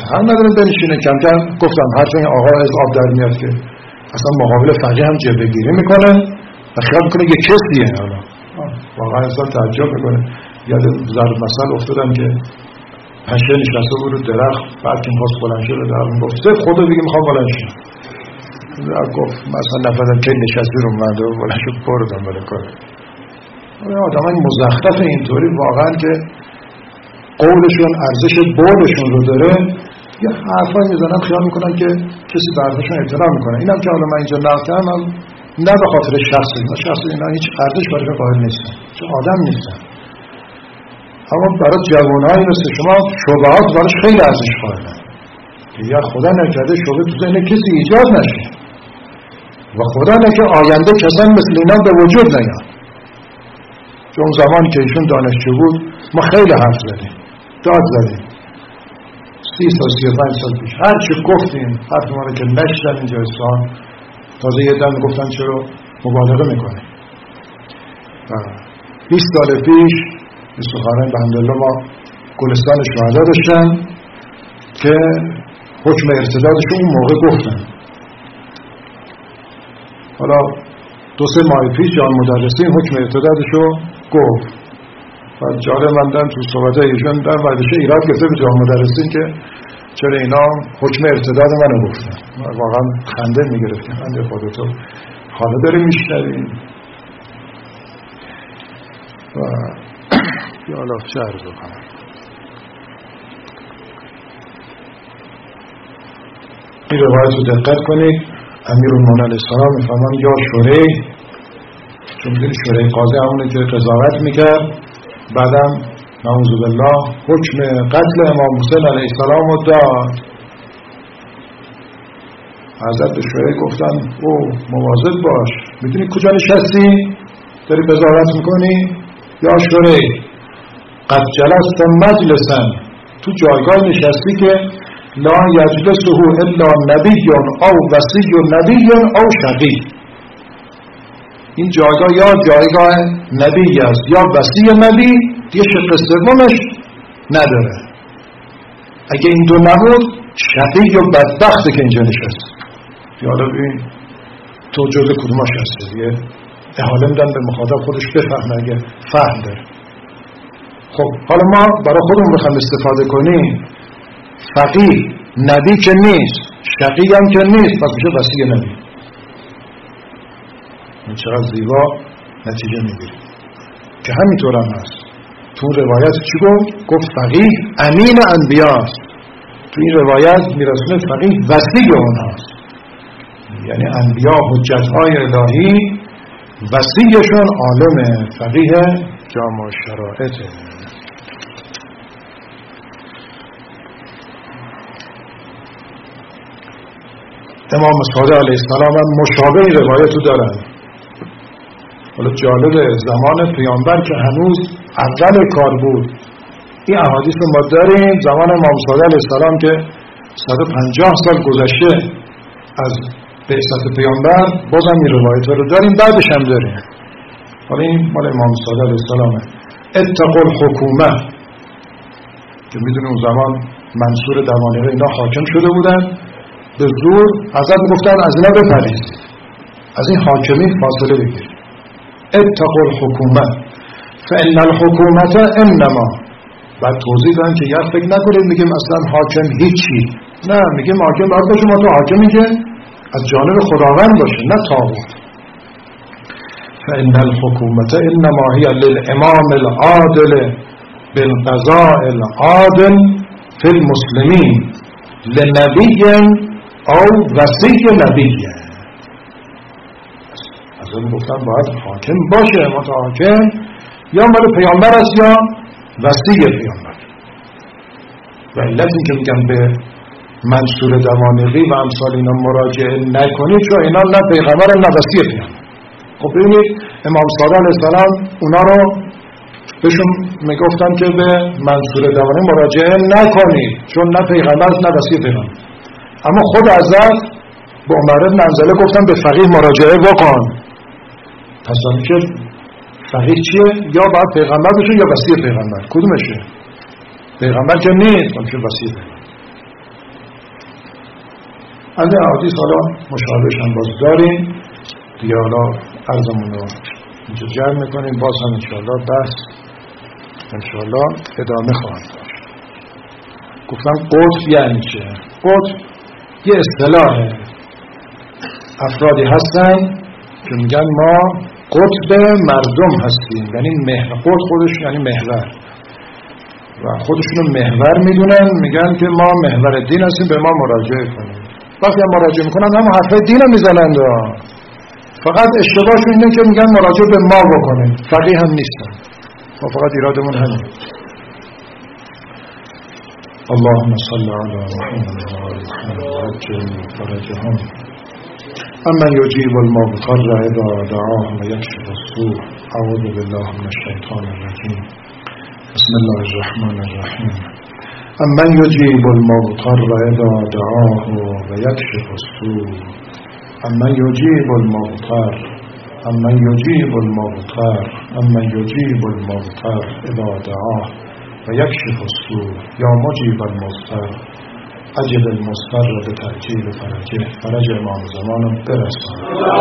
هم نداره بنشینه. کم کم گفتم هرچند آقا از آب در میاد که اصلا مقابل فقیه هم جبهه گیری میکنه و خیال میکنه یه کسیه. حالا واقعا انسان تعجب میکنه. یاد ضرب مثل افتادم که پشه نشسته بود رو درخت، بعد که میخواست بلند شد درخت میگفت خدا دیگه میخوام بلند شد. گفت مثلا نفردم که نشستی رو من رو بلند شد بردم بله کار. آدم های مزخرف اینطوری واقعا که قولشون ارزش بولشون رو داره، یه حرفایی میزنن خیال میکنن که کسی به حرفشون احترام میکنه. اینم که حالا من اینجا نقطه‌ام هم نه به خاطر شخص اینا، شخص اینا هیچ ارزش برای قائل نیستن، چون آدم نیستن. اما برای جوانایی مثل شما شبهات براش خیلی ارزش قائلن که یا خدا نکرده شبهه تو ذهن کسی ایجاد نشه و خدا نکرده آینده کسان مثل اینا به وجود نیاد. چون زمانی که ایشون دانشجو بود ما خیلی حرف زدیم، داد زدیم، سی سال سی و پنج سال پیش هر چی گفتیم حرف ما رو که نشدن اینجا اصفهان. تازه یه دم گفتن چرا مبالغه میکنه. بیست سال پیش سخنران بحمدالله ما گلستان شهدا داشتن که حکم ارتدادش اون موقع گفتن. حالا دو سه ماه پیش جان مدرسی حکم ارتدادش رو گفت و جالب مندن تو صحبت ایشون در وردشه ایراد گرفته به جان مدرسی که چرا اینا حکم ارتداد منو گفتن. واقعا خنده میگرفتیم. خنده خودتو حالا داری میشنویم و یا الله چه عرض بکنم. این روایت رو دقت کنید. امیرالمومنین علیه السلام میفرمان یا شوری، چون میدونی شوری قاضی همونه که قضاوت میکرد، بعدم نعوذ بالله حکم قتل امام حسین علیه السلام رو داد. حضرت به شوری گفتن او مواظب باش، میدونی کجا نشستی؟ داری قضاوت میکنی؟ یا شوری قد جلست مجلسا، تو جایگاه نشستی که لا یجلسه الا نبی او وصی نبی او شقی. این جایگاه یا جایگاه نبی است یا وصی نبی، دیگه شق سومش نداره. اگه این دو نبود شقی یا بدبخته که اینجا نشست. حالا ببین تو جزء کدوماش هستی دیگه. احاله میدن به مخاطب خودش بفهمه اگه فهم داره. خب حالا ما برای خودمون بخوام استفاده کنیم، فقیه نبی که نیست، شقی هم که نیست، پس میشه وصی نبی. این چقدر زیبا نتیجه میگیریم که همینطور هم هست. تو روایت چی گفت؟ گفت فقیه امین انبیاست. تو این روایت میرسونه فقیه وصی اونهاست، یعنی انبیا حجت‌های الهی، وصیشون عالم فقیه جامع شرائطه. امام صادق علیه السلام هم مشابه روایت رو دارن. حالا جالب زمان پیامبر که هنوز اول کار بود، این احادیث ما داریم زمان امام صادق علیه السلام که صد و پنجاه سال گذشته از بعثت پیامبر، بازم این روایت رو داریم، بعدش هم داریم. حالا این مال امام صادق علیه السلامه. اتقوا الحکومه، که میدونی اون زمان منصور دمانقه اینا حاکم شده بودن، به زور حضرت گفتن از اینا بپرهیزید، از این حاکمین فاصله بگیرید. اتقوا الحکومه فان الحکومت انما، بعد توضیح دادن که یا فکر نکنید میگیم اصلا حاکم هیچی، نه، میگیم حاکم باید باشه، ما تو حاکمی که از جانب خداوند باشه، نه طاغوت. فان الحکومت انما هی للامام العادل بالقضاء العادل فی المسلمین لنبی او وصی نبی. از اون گفتن باید حاکم باشه، ما تا حاکم یا مال پیامبر است یا وصی پیامبر. و علت این که میگن به منصور دمانقی و امثال اینا مراجعه نکنید، چون اینا نه پیغمبر نه وصی پیامبر. خب ببینید امام صادق علیه السلام اونا رو بهشون میگفتن که به منصور دمانقی مراجعه نکنید، چون نه پیغمبر نه وصی پیامبر. اما خود حضرت به عمر بن حنظله گفتن به فقیه مراجعه بکن. پس که فقیه چیه؟ یا باید پیغمبر بشه یا وصی پیغمبر. کدومشه؟ پیغمبر که نیست، بلکه وصی پیغمبر. از این احادیث حالا مشابهش هم باز داریم دیگه. حالا عرضمون رو اینجا جمع میکنیم، باز هم انشاءالله بحث انشاءالله ادامه خواهد داشت. گفتم قطب یعنی چه؟ قطب یه اصطلاحه، افرادی هستن که میگن ما قطب مردم هستیم، یعنی محور، قطب خودش یعنی محور و خودشونو محور میدونن، میگن که ما محور دین هستیم، به ما مراجعه کنیم. وقتی هم مراجعه میکنن هم حرفای دین رو میزنند، فقط اشتباهشون اینه که میگن مراجعه به ما بکنیم، فقیه هم نیستن. ما فقط ایرادمون همین. اللهم صل علی محمد و آل محمد وعجل فرجهم. اما یجیب المضطر اذا دعاه و یکشف السوء. اعوذ بالله من الشیطان الرجیم. بسم الله الرحمن الرحیم. اما یجیب المضطر اذا دعاه و یکشف السوء. اما یجیب المضطر اما یجیب المضطر اما یجیب المضطر اذا دعاه و یکشف السوء. یا مجیب المضطر اجب المضطر به تأجیل فرجه. فرج امام زمانم برسان.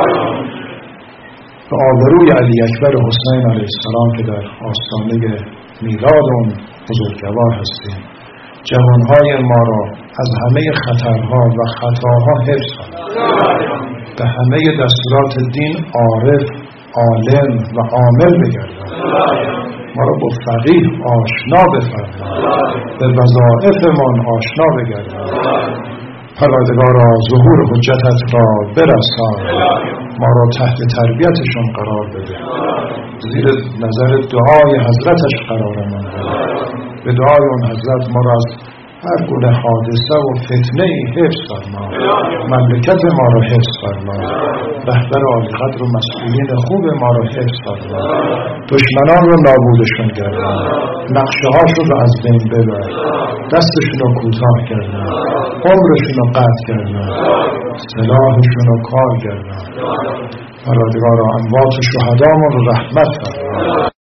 به آبروی علی اکبر حسین علیه السلام که در آستانه میلاد اون بزرگوار هستیم، جوانهای ما را از همه خطرها و خطاها حفظ کنید. به همه دستورات دین عارف، عالم و عامل بگردند. ما را با فقیه آشنا بفرمایید، به وظایفمان آشنا بگردند. پروردگارا ظهور حجتت را برسان، ما را تحت تربیتشون قرار بده، زیر نظر دعای حضرتش قرارمان بده. به دعای اون حضرت ما را از هر گونه حادثه و فتنه ای حفظ فرما، مملکت ما را حفظ فرما، رهبر عالی قدر و مسئولین خوب ما را حفظ فرما، دشمنان رو نابودشون گردان، نقشه هاشون رو از بین ببر، دستشون رو کوتاه گردان، عمرشون رو قطع گردان، سلاحشون رو کار گردان. پروردگارا اموات شهدامون رو رحمت فرما.